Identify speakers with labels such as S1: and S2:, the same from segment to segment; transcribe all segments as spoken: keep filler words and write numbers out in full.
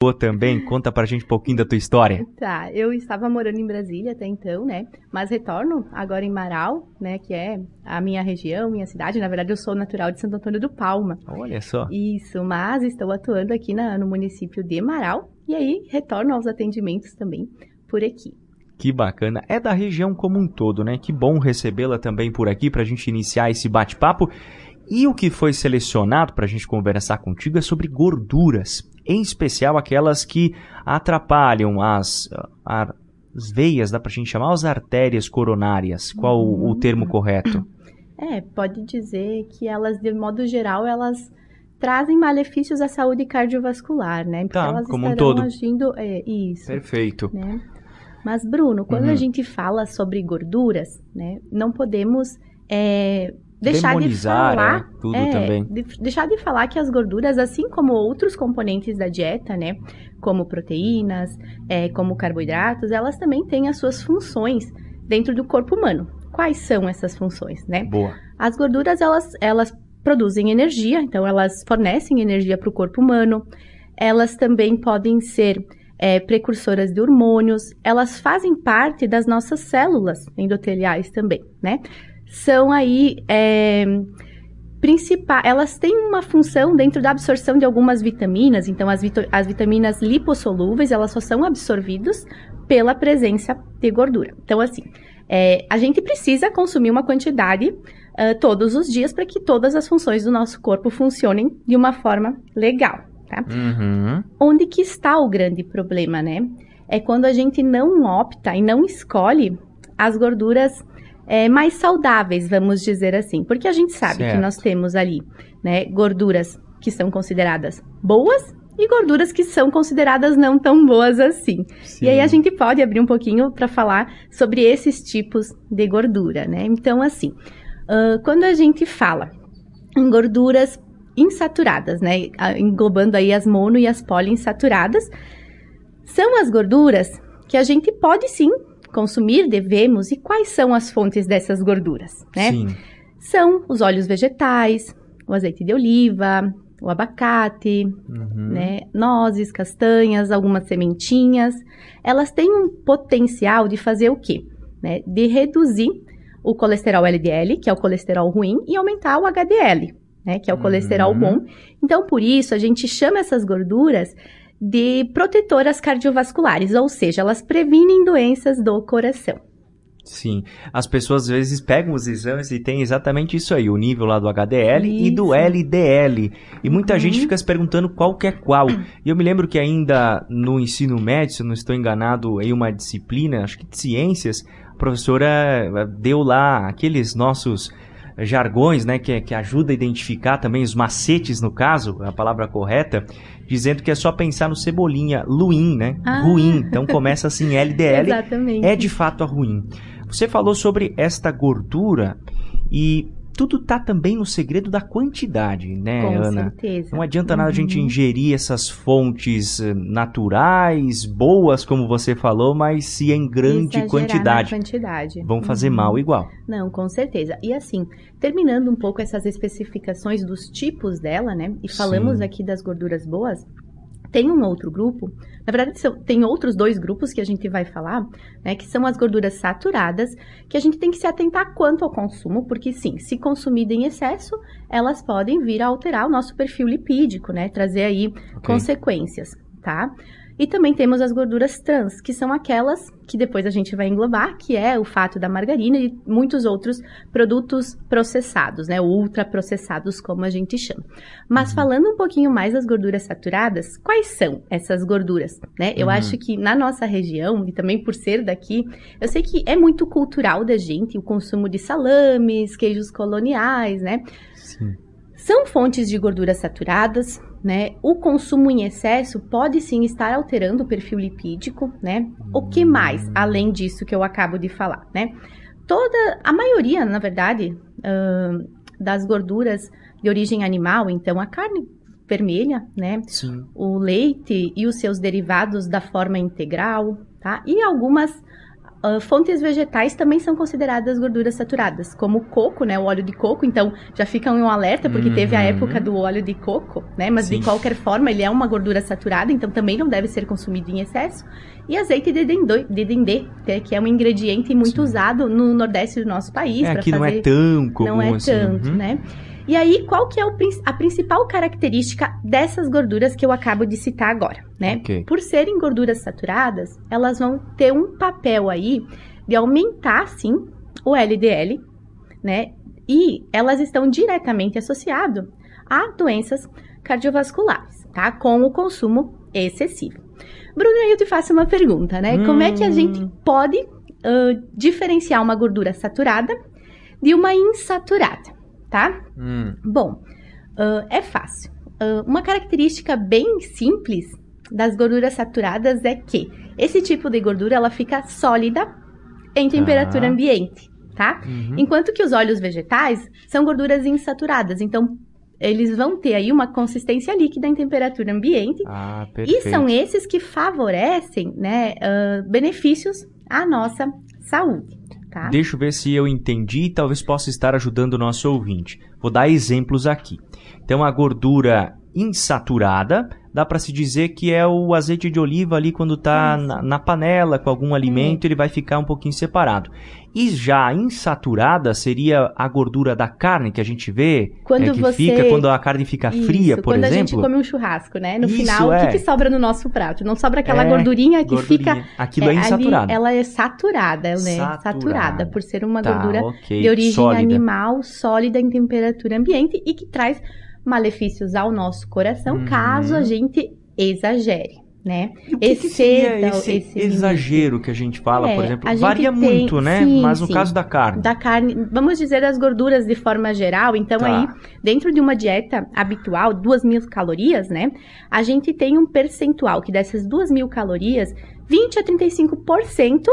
S1: também, conta pra gente um pouquinho da tua história.
S2: Tá, eu estava morando em Brasília até então, né, mas retorno agora em Marau, né, que é a minha região, minha cidade. Na verdade eu sou natural de Santo Antônio do Palma.
S1: Olha só.
S2: Isso, mas estou atuando aqui na, no município de Marau, e aí retorno aos atendimentos também por aqui.
S1: Que bacana, é da região como um todo, né, que bom recebê-la também por aqui pra gente iniciar esse bate-papo. E o que foi selecionado para a gente conversar contigo é sobre gorduras, em especial aquelas que atrapalham as, as veias, dá para a gente chamar, as artérias coronárias. Qual uhum. o, o termo correto?
S2: É, pode dizer que elas, de modo geral, elas trazem malefícios à saúde cardiovascular, né? Porque
S1: tá,
S2: elas
S1: como um
S2: estarão
S1: todo.
S2: agindo... É, isso.
S1: Perfeito.
S2: Né? Mas, Bruno, quando uhum. a gente fala sobre gorduras, né, não podemos... É, Deixar
S1: Demonizar,
S2: de falar,
S1: é, tudo
S2: é,
S1: também.
S2: De, deixar de falar que as gorduras, assim como outros componentes da dieta, né, como proteínas, é, como carboidratos, elas também têm as suas funções dentro do corpo humano. Quais são essas funções, né?
S1: Boa.
S2: As gorduras, elas, elas produzem energia, então elas fornecem energia para o corpo humano. Elas também podem ser é, precursoras de hormônios. Elas fazem parte das nossas células endoteliais também, né? São aí, é, principais, elas têm uma função dentro da absorção de algumas vitaminas, então as, vit as vitaminas lipossolúveis, elas só são absorvidas pela presença de gordura. Então, assim, é, a gente precisa consumir uma quantidade uh, todos os dias para que todas as funções do nosso corpo funcionem de uma forma legal, tá?
S1: Uhum.
S2: Onde que está o grande problema, né? É quando a gente não opta e não escolhe as gorduras É, mais saudáveis, vamos dizer assim, porque a gente sabe certo. Que nós temos ali, né, gorduras que são consideradas boas e gorduras que são consideradas não tão boas assim. Sim. E aí a gente pode abrir um pouquinho para falar sobre esses tipos de gordura, né? Então, assim, uh, quando a gente fala em gorduras insaturadas, né, englobando aí as mono e as poliinsaturadas, são as gorduras que a gente pode sim consumir, devemos, e quais são as fontes dessas gorduras, né?
S1: Sim.
S2: São os óleos vegetais, o azeite de oliva, o abacate, uhum. né? Nozes, castanhas, algumas sementinhas. Elas têm um potencial de fazer o quê? Né? De reduzir o colesterol L D L, que é o colesterol ruim, e aumentar o H D L, né? Que é o uhum. colesterol bom. Então, por isso, a gente chama essas gorduras de protetoras cardiovasculares, ou seja, elas previnem doenças do coração.
S1: Sim, as pessoas às vezes pegam os exames e tem exatamente isso aí, o nível lá do H D L isso. E do L D L. E muita uhum. gente fica se perguntando qual que é qual. E eu me lembro que ainda no ensino médio, se eu não estou enganado, em uma disciplina, acho que de ciências, a professora deu lá aqueles nossos jargões, né, que, que ajuda a identificar também os macetes, no caso, a palavra correta, dizendo que é só pensar no cebolinha, ruim, né, ah. ruim, então começa assim, L D L,
S2: exatamente.
S1: É de fato a ruim. Você falou sobre esta gordura e tudo está também no segredo da quantidade, né,
S2: Com
S1: Ana?
S2: certeza.
S1: Não adianta nada
S2: uhum.
S1: a gente ingerir essas fontes naturais, boas, como você falou, mas se em grande
S2: Exagerar
S1: quantidade.
S2: Na quantidade.
S1: Vão fazer
S2: uhum.
S1: mal igual.
S2: Não, com certeza. E assim, terminando um pouco essas especificações dos tipos dela, né? E falamos Sim. aqui das gorduras boas. Tem um outro grupo, na verdade tem outros dois grupos que a gente vai falar, né, que são as gorduras saturadas, que a gente tem que se atentar quanto ao consumo, porque sim, se consumida em excesso, elas podem vir a alterar o nosso perfil lipídico, né, trazer aí okay. consequências, tá? E também temos as gorduras trans, que são aquelas que depois a gente vai englobar, que é o fato da margarina e muitos outros produtos processados, né? Ultraprocessados, como a gente chama. Mas uhum. falando um pouquinho mais das gorduras saturadas, quais são essas gorduras, né? Eu uhum. acho que na nossa região, e também por ser daqui, eu sei que é muito cultural da gente o consumo de salames, queijos coloniais, né?
S1: Sim.
S2: São fontes de gorduras saturadas, né? O consumo em excesso pode sim estar alterando o perfil lipídico, né? O que mais, além disso que eu acabo de falar, né? Toda, a maioria, na verdade, uh, das gorduras de origem animal, então a carne vermelha, né?
S1: Sim.
S2: O leite e os seus derivados da forma integral, tá? E algumas Uh, fontes vegetais também são consideradas gorduras saturadas, como o coco, né, o óleo de coco. Então, já fica um alerta, porque uhum. teve a época do óleo de coco, né, mas Sim. de qualquer forma, ele é uma gordura saturada, então também não deve ser consumido em excesso. E azeite de dendê, de dendê que é um ingrediente muito Sim. usado no nordeste do nosso país.
S1: É, aqui fazer... não é tão comum
S2: Não é
S1: assim.
S2: tanto, uhum. né? E aí, qual que é o, a principal característica dessas gorduras que eu acabo de citar agora, né?
S1: Okay.
S2: Por serem gorduras saturadas, elas vão ter um papel aí de aumentar, sim, o L D L, né? E elas estão diretamente associadas a doenças cardiovasculares, tá? Com o consumo excessivo. Bruno, aí eu te faço uma pergunta, né? Hum. Como é que a gente pode uh, diferenciar uma gordura saturada de uma insaturada? Tá?
S1: Hum.
S2: Bom, uh, é fácil. Uh, uma característica bem simples das gorduras saturadas é que esse tipo de gordura ela fica sólida em temperatura ah. ambiente, tá?
S1: Uhum.
S2: Enquanto que os óleos vegetais são gorduras insaturadas, então eles vão ter aí uma consistência líquida em temperatura ambiente.
S1: Ah, perfeito.
S2: E são esses que favorecem, né, uh, benefícios à nossa saúde. Tá.
S1: Deixa eu ver se eu entendi e talvez possa estar ajudando o nosso ouvinte. Vou dar exemplos aqui. Então, a gordura insaturada, dá para se dizer que é o azeite de oliva ali quando está na, na panela com algum alimento, hum. ele vai ficar um pouquinho separado. E já a insaturada seria a gordura da carne que a gente vê,
S2: quando
S1: é, que
S2: você...
S1: fica quando a carne fica
S2: Isso,
S1: fria, por
S2: quando
S1: exemplo.
S2: Quando a gente come um churrasco, né? No
S1: Isso,
S2: final,
S1: é.
S2: o que, que sobra no nosso prato? Não sobra aquela
S1: é,
S2: gordurinha que
S1: gordurinha.
S2: fica...
S1: Aquilo é, é insaturado.
S2: Ali, ela é saturada, né?
S1: Saturada.
S2: Saturada, por ser uma
S1: tá,
S2: gordura
S1: okay.
S2: de origem
S1: sólida.
S2: animal, sólida em temperatura ambiente e que traz malefícios ao nosso coração, hum. caso a gente exagere, né?
S1: E o que, que seria esse, esse exagero que a gente fala, é, por exemplo? Varia tem, muito, né?
S2: Sim,
S1: Mas no
S2: sim.
S1: caso da carne.
S2: Da carne, vamos dizer das gorduras de forma geral. Então, tá. aí, dentro de uma dieta habitual, duas mil calorias, né? A gente tem um percentual que dessas duas mil calorias, vinte a trinta e cinco por cento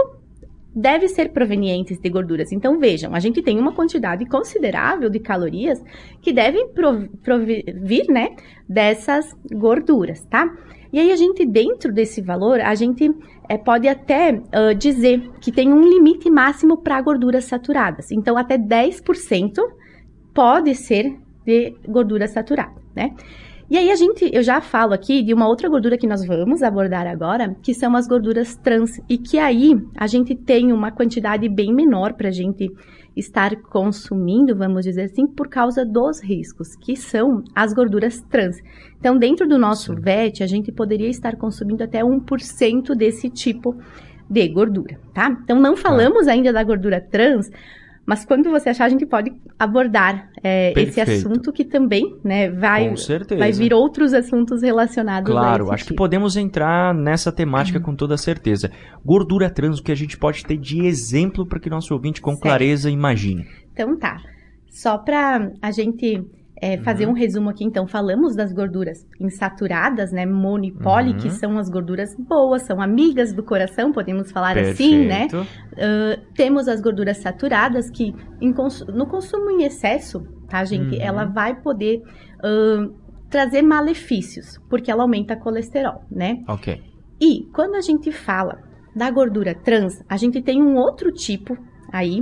S2: deve ser provenientes de gorduras. Então, vejam, a gente tem uma quantidade considerável de calorias que devem provir, né, dessas gorduras, tá? E aí, a gente, dentro desse valor, a gente é, pode até uh, dizer que tem um limite máximo para gorduras saturadas. Então, até dez por cento pode ser de gordura saturada, né? E aí, a gente, eu já falo aqui de uma outra gordura que nós vamos abordar agora, que são as gorduras trans. E que aí, a gente tem uma quantidade bem menor para a gente estar consumindo, vamos dizer assim, por causa dos riscos, que são as gorduras trans. Então, dentro do nosso Sim. V E T, a gente poderia estar consumindo até um por cento desse tipo de gordura, tá? Então, não falamos ah. ainda da gordura trans, mas quando você achar, a gente pode abordar é, esse assunto que também, né, vai, vai vir outros assuntos relacionados
S1: claro,
S2: a esse
S1: Claro, acho
S2: tipo.
S1: que podemos entrar nessa temática uhum. com toda certeza. Gordura trans, o que a gente pode ter de exemplo para que nosso ouvinte com certo. clareza imagine.
S2: Então tá, só para a gente é, fazer uhum. um resumo aqui, então, falamos das gorduras insaturadas, né, mono e poli, uhum. que são as gorduras boas, são amigas do coração, podemos falar Perfeito. assim, né? Uh, temos as gorduras saturadas, que em cons- no consumo em excesso, tá, gente, uhum. ela vai poder uh, trazer malefícios, porque ela aumenta colesterol, né?
S1: Ok.
S2: E quando a gente fala da gordura trans, a gente tem um outro tipo aí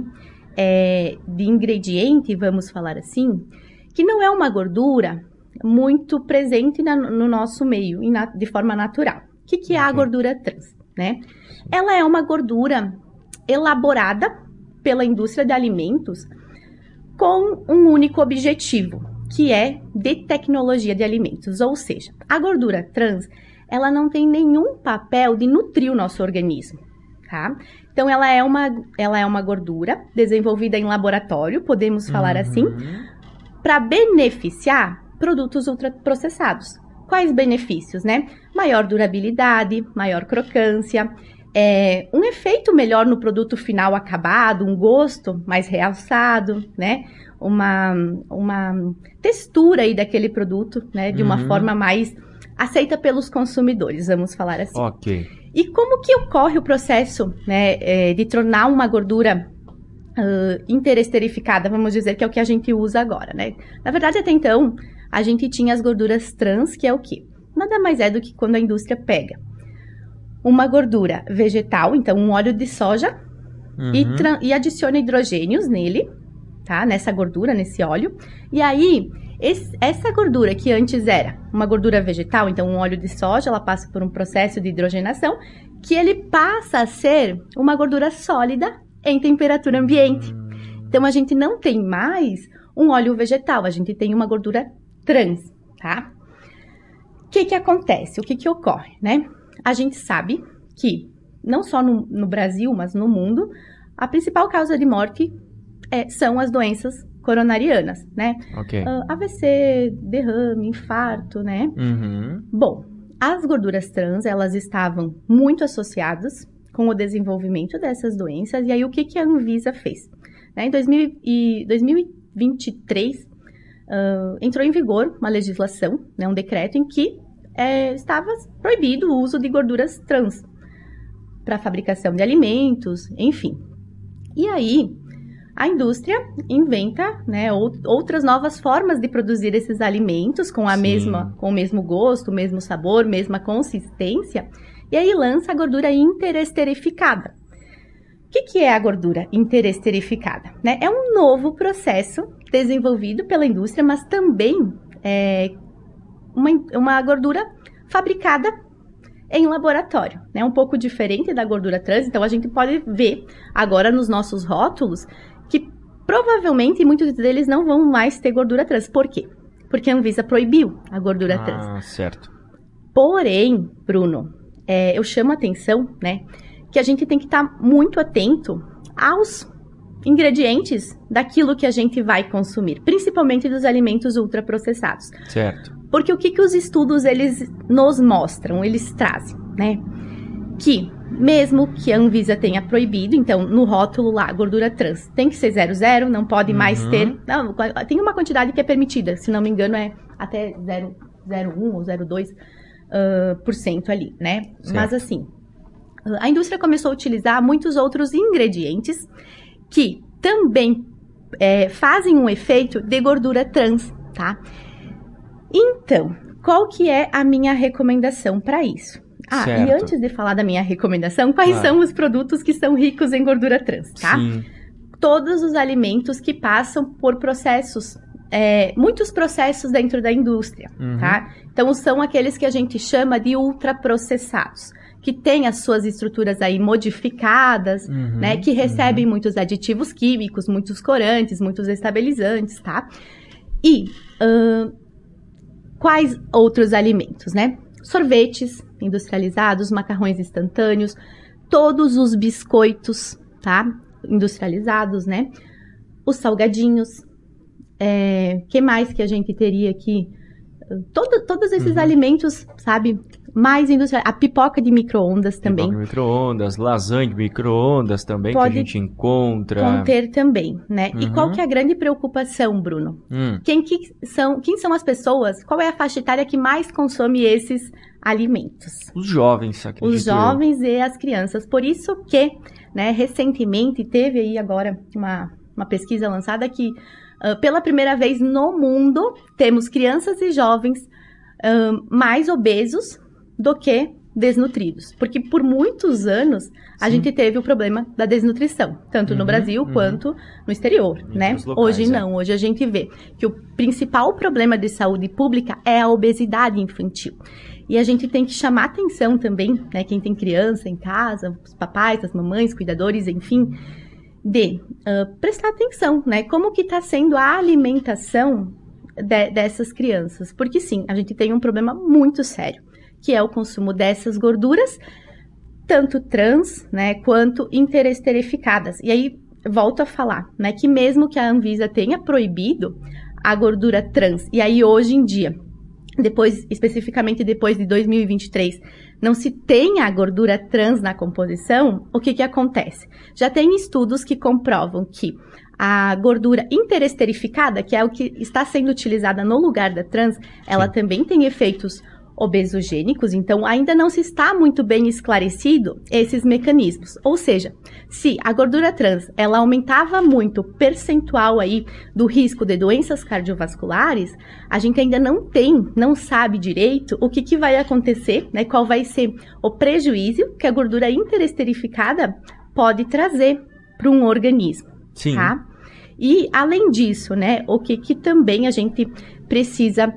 S2: é, de ingrediente, vamos falar assim, que não é uma gordura muito presente na, no nosso meio, na, de forma natural. O que, que é okay. a gordura trans, né? Ela é uma gordura elaborada pela indústria de alimentos com um único objetivo, que é de tecnologia de alimentos. Ou seja, a gordura trans, ela não tem nenhum papel de nutrir o nosso organismo, tá? Então, ela é uma, ela é uma gordura desenvolvida em laboratório, podemos falar uhum. assim, para beneficiar produtos ultraprocessados. Quais benefícios, né? Maior durabilidade, maior crocância, é, um efeito melhor no produto final acabado, um gosto mais realçado, né? Uma, uma textura aí daquele produto, né? De uma uhum. forma mais aceita pelos consumidores, vamos falar assim.
S1: Ok.
S2: E como que ocorre o processo, né, é, de tornar uma gordura Uh, interesterificada, vamos dizer, que é o que a gente usa agora, né? Na verdade, até então, a gente tinha as gorduras trans, que é o quê? Nada mais é do que quando a indústria pega uma gordura vegetal, então um óleo de soja, uhum. e, e adiciona hidrogênios nele, tá? Nessa gordura, nesse óleo. E aí, esse, essa gordura que antes era uma gordura vegetal, então um óleo de soja, ela passa por um processo de hidrogenação, que ele passa a ser uma gordura sólida em temperatura ambiente. Então, a gente não tem mais um óleo vegetal, a gente tem uma gordura trans, tá? O que que acontece? O que que ocorre, né? A gente sabe que, não só no, no Brasil, mas no mundo, a principal causa de morte é, são as doenças coronarianas, né?
S1: Okay.
S2: Uh, A V C, derrame, infarto, né?
S1: Uhum.
S2: Bom, as gorduras trans, elas estavam muito associadas com o desenvolvimento dessas doenças, e aí o que que a Anvisa fez? Né, em dois mil e vinte e três, uh, entrou em vigor uma legislação, né, um decreto em que é, estava proibido o uso de gorduras trans para fabricação de alimentos, enfim. E aí, a indústria inventa, né, outras novas formas de produzir esses alimentos com, a mesma, com o mesmo gosto, o mesmo sabor, mesma consistência, e aí lança a gordura interesterificada. O que, que é a gordura interesterificada? Né? É um novo processo desenvolvido pela indústria, mas também é uma, uma gordura fabricada em laboratório, né? Um pouco diferente da gordura trans. Então, a gente pode ver agora nos nossos rótulos que provavelmente muitos deles não vão mais ter gordura trans. Por quê? Porque a Anvisa proibiu a gordura
S1: ah,
S2: trans.
S1: Ah, certo.
S2: Porém, Bruno, é, eu chamo a atenção, né, que a gente tem que estar muito atento aos ingredientes daquilo que a gente vai consumir, principalmente dos alimentos ultraprocessados.
S1: Certo.
S2: Porque o que, que os estudos eles nos mostram, eles trazem, né? Que mesmo que a Anvisa tenha proibido, então no rótulo lá, gordura trans, tem que ser zero zero, não pode uhum. mais ter... Não, tem uma quantidade que é permitida, se não me engano é até zero vírgula um ou zero vírgula dois uh, por cento ali, né? Certo. Mas assim, a indústria começou a utilizar muitos outros ingredientes que também é, fazem um efeito de gordura trans, tá? Então, qual que é a minha recomendação para isso? Ah, certo. E antes de falar da minha recomendação, quais ah. são os produtos que são ricos em gordura trans, tá?
S1: Sim.
S2: Todos os alimentos que passam por processos, é, muitos processos dentro da indústria, uhum. tá? Então, são aqueles que a gente chama de ultraprocessados, que têm as suas estruturas aí modificadas, uhum, né? Que recebem uhum. muitos aditivos químicos, muitos corantes, muitos estabilizantes, tá? E uh, quais outros alimentos, né? Sorvetes industrializados, macarrões instantâneos, todos os biscoitos, tá? Industrializados, né? Os salgadinhos, é, que mais que a gente teria aqui? Todo, todos esses uhum. alimentos, sabe? Mais industrial. A pipoca de micro-ondas também.
S1: Pipoca de micro-ondas, lasanha de micro-ondas também, pode que a gente encontra.
S2: Conter também, né? Uhum. E qual que é a grande preocupação, Bruno?
S1: Hum.
S2: Quem, que são, quem são as pessoas? Qual é a faixa etária que mais consome esses alimentos?
S1: Os jovens, acredito.
S2: Os jovens eu. E as crianças. Por isso que, né, recentemente teve aí agora uma, uma pesquisa lançada que uh, pela primeira vez no mundo temos crianças e jovens uh, mais obesos do que desnutridos. Porque por muitos anos a Sim. gente teve o problema da desnutrição, tanto uhum, no Brasil uhum. quanto no exterior, em né? Locais, hoje não, é. hoje a gente vê que o principal problema de saúde pública é a obesidade infantil. E a gente tem que chamar atenção também, né, quem tem criança em casa, os papais, as mamães, cuidadores, enfim, de uh, prestar atenção, né, como que está sendo a alimentação de, dessas crianças. Porque sim, a gente tem um problema muito sério, que é o consumo dessas gorduras, tanto trans, né, quanto interesterificadas. E aí, volto a falar, né, que mesmo que a Anvisa tenha proibido a gordura trans, e aí hoje em dia, depois, especificamente depois de dois mil e vinte e três, não se tem a gordura trans na composição, o que que acontece? Já tem estudos que comprovam que a gordura interesterificada, que é o que está sendo utilizada no lugar da trans, ela Sim. também tem efeitos obesogênicos, então ainda não se está muito bem esclarecido esses mecanismos. Ou seja, se a gordura trans, ela aumentava muito o percentual aí do risco de doenças cardiovasculares, a gente ainda não tem, não sabe direito o que, que vai acontecer, né? Qual vai ser o prejuízo que a gordura interesterificada pode trazer para um organismo.
S1: Sim.
S2: Tá? E, além disso, né, o que, que também a gente precisa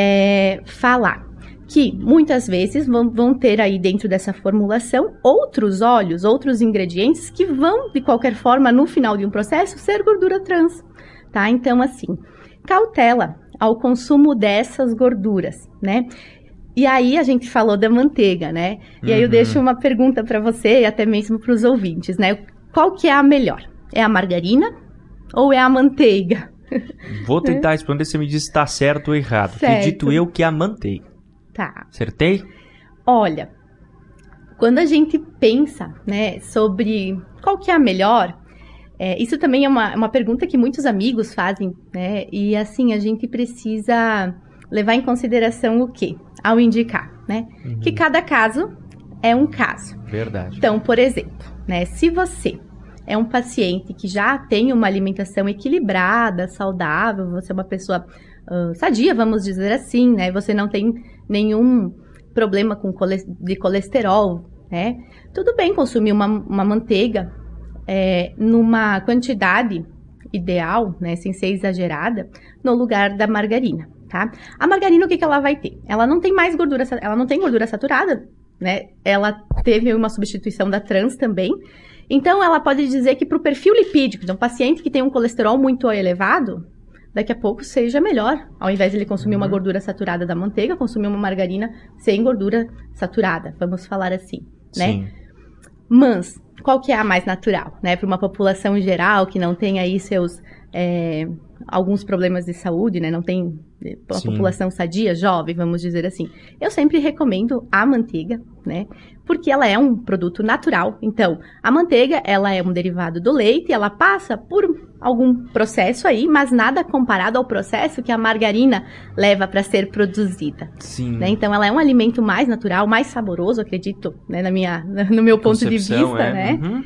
S2: é, falar? Que muitas vezes vão, vão ter aí dentro dessa formulação outros óleos, outros ingredientes que vão, de qualquer forma, no final de um processo, ser gordura trans, tá? Então, assim, cautela ao consumo dessas gorduras, né? E aí a gente falou da manteiga, né? E uhum. aí eu deixo uma pergunta para você e até mesmo para os ouvintes, né? Qual que é a melhor? É a margarina ou é a manteiga?
S1: Vou tentar responder se você me diz se está certo ou errado.
S2: Certo.
S1: Acredito eu que é a manteiga.
S2: Tá.
S1: Acertei?
S2: Olha, quando a gente pensa, né, sobre qual que é a melhor, é, isso também é uma, uma pergunta que muitos amigos fazem, né? E assim, a gente precisa levar em consideração o quê? Ao indicar, né? Uhum. Que cada caso é um caso.
S1: Verdade.
S2: Então, por exemplo, né, se você é um paciente que já tem uma alimentação equilibrada, saudável, você é uma pessoa uh, sadia, vamos dizer assim, né? Você não tem nenhum problema com cole- de colesterol, né? Tudo bem consumir uma, uma manteiga é, numa quantidade ideal, né? Sem ser exagerada, no lugar da margarina, tá? A margarina, o que, que ela vai ter? Ela não tem mais gordura, ela não tem gordura saturada, né? Ela teve uma substituição da trans também. Então, ela pode dizer que para o perfil lipídico de um paciente que tem um colesterol muito elevado, daqui a pouco seja melhor, ao invés de ele consumir uhum. uma gordura saturada da manteiga, consumir uma margarina sem gordura saturada, vamos falar assim, né?
S1: Sim.
S2: Mas, qual que é a mais natural, né? Para uma população geral que não tem aí seus, é, alguns problemas de saúde, né? Não tem uma Sim. população sadia, jovem, vamos dizer assim. Eu sempre recomendo a manteiga, né? Porque ela é um produto natural. Então, a manteiga, ela é um derivado do leite, ela passa por algum processo aí, mas nada comparado ao processo que a margarina leva para ser produzida.
S1: Sim.
S2: Né? Então, ela é um alimento mais natural, mais saboroso, acredito, né? Na minha, no meu ponto de vista,
S1: é.
S2: né?
S1: Uhum.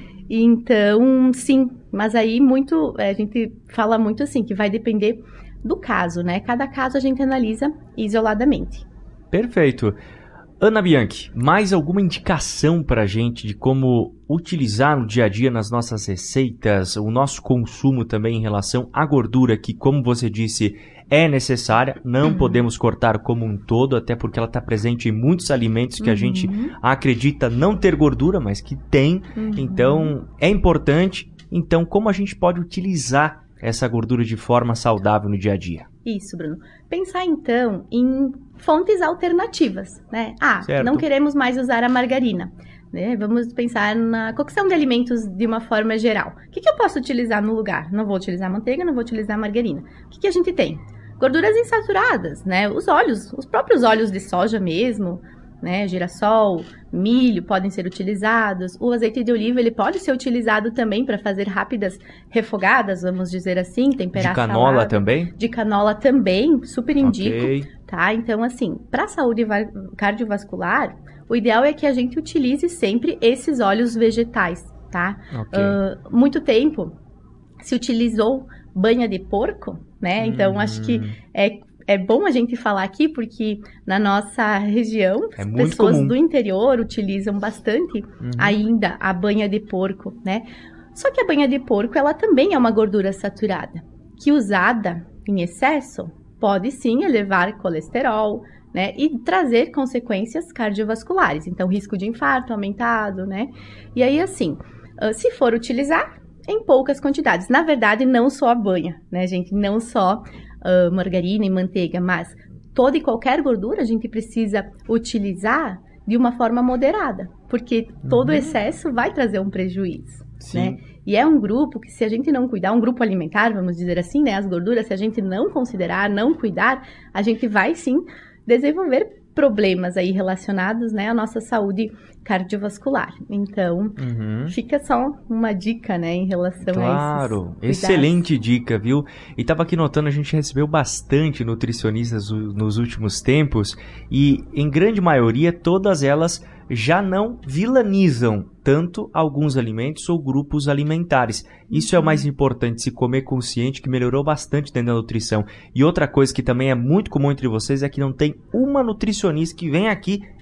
S2: Então, sim, mas aí muito, a gente fala muito assim, que vai depender do caso, né? Cada caso a gente analisa isoladamente.
S1: Perfeito. Ana Bianchi, mais alguma indicação para a gente de como utilizar no dia a dia nas nossas receitas, o nosso consumo também em relação à gordura, que, como você disse, é necessária, não uhum. podemos cortar como um todo, até porque ela está presente em muitos alimentos que uhum. a gente acredita não ter gordura, mas que tem, uhum. então é importante. Então, como a gente pode utilizar essa gordura de forma saudável no dia a dia?
S2: Isso, Bruno. Pensar, então, em fontes alternativas, né? Ah,
S1: certo.
S2: Não queremos mais usar a margarina, né? Vamos pensar na cocção de alimentos de uma forma geral. O que, que eu posso utilizar no lugar? Não vou utilizar manteiga, não vou utilizar margarina. O que, que a gente tem? Gorduras insaturadas, né? Os óleos, os próprios óleos de soja mesmo, né? Girassol, milho podem ser utilizados. O azeite de oliva, ele pode ser utilizado também para fazer rápidas refogadas, vamos dizer assim, temperar
S1: de canola
S2: salada.
S1: também?
S2: De canola também, super indico,
S1: okay.
S2: tá? Então, assim, para a saúde cardiovascular, o ideal é que a gente utilize sempre esses óleos vegetais, tá?
S1: Okay.
S2: Uh, muito tempo se utilizou banha de porco, né? Então, hum. acho que é É bom a gente falar aqui, porque na nossa região,
S1: é
S2: as pessoas
S1: comum.
S2: do interior utilizam bastante
S1: uhum.
S2: ainda a banha de porco, né? Só que a banha de porco, ela também é uma gordura saturada, que usada em excesso, pode sim elevar colesterol, né? E trazer consequências cardiovasculares. Então, risco de infarto aumentado, né? E aí, assim, se for utilizar, em poucas quantidades. Na verdade, não só a banha, né, gente? Não só Uh, margarina e manteiga, mas toda e qualquer gordura a gente precisa utilizar de uma forma moderada, porque todo uhum. excesso vai trazer um prejuízo,
S1: Sim.
S2: né? E é um grupo que, se a gente não cuidar, um grupo alimentar, vamos dizer assim, né? As gorduras, se a gente não considerar, não cuidar, a gente vai sim desenvolver problemas aí relacionados, né, à nossa saúde cardiovascular. Então,
S1: uhum.
S2: fica só uma dica, né, em relação
S1: claro,
S2: a isso.
S1: Claro, excelente dica, viu? E tava aqui notando, a gente recebeu bastante nutricionistas nos últimos tempos e, em grande maioria, todas elas já não vilanizam tanto alguns alimentos ou grupos alimentares. Isso é o mais importante, se comer consciente, que melhorou bastante dentro da nutrição. E outra coisa que também é muito comum entre vocês é que não tem uma nutricionista que vem aqui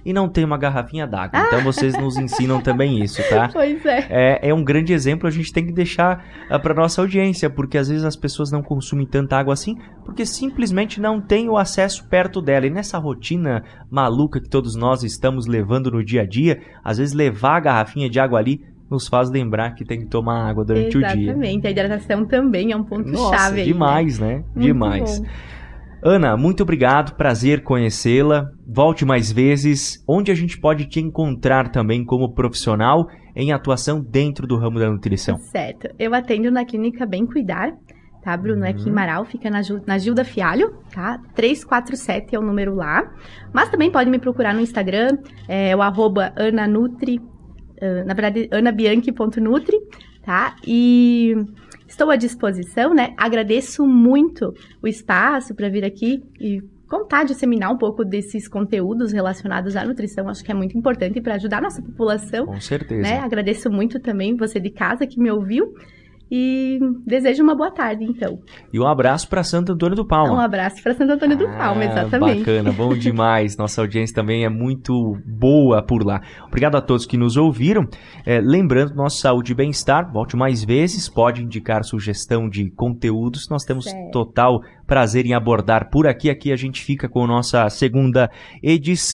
S1: e não tem uma garrafinha d'água. Então vocês nos ensinam também isso, tá?
S2: Pois é.
S1: É, é um grande exemplo, a gente tem que deixar uh, para nossa audiência, porque às vezes as pessoas não consumem tanta água assim, porque simplesmente não tem o acesso perto dela. E nessa rotina maluca que todos nós estamos levando no dia a dia, às vezes levar a garrafinha de água ali nos faz lembrar que tem que tomar água durante
S2: Exatamente.
S1: o dia.
S2: Exatamente, a hidratação também é um ponto
S1: Nossa,
S2: chave.
S1: demais,
S2: aí,
S1: né?
S2: né?
S1: Demais.
S2: Bom.
S1: Ana, muito obrigado, prazer conhecê-la. Volte mais vezes. Onde a gente pode te encontrar também como profissional em atuação dentro do ramo da nutrição?
S2: Certo. Eu atendo na clínica Bem Cuidar, tá, Bruno? Uhum. Aqui em Marau, fica na, na Gilda Fialho, tá? trezentos e quarenta e sete é o número lá. Mas também pode me procurar no Instagram, é o arroba ananutri, uh, na verdade, anabianchi ponto nutri, tá? E estou à disposição, né? Agradeço muito o espaço para vir aqui e contar, disseminar um pouco desses conteúdos relacionados à nutrição. Acho que é muito importante para ajudar a nossa população.
S1: Com certeza.
S2: Né? Agradeço muito também você de casa que me ouviu. E desejo uma boa tarde, então.
S1: E um abraço para Santo Antônio do Palma.
S2: Um abraço para Santo Antônio do Palma,
S1: ah,
S2: exatamente.
S1: Bacana, bom demais. Nossa audiência também é muito boa por lá. Obrigado a todos que nos ouviram. É, lembrando, nosso Saúde e Bem-Estar, volte mais vezes, pode indicar sugestão de conteúdos. Nós temos certo. Total prazer em abordar por aqui. Aqui a gente fica com a nossa segunda edição.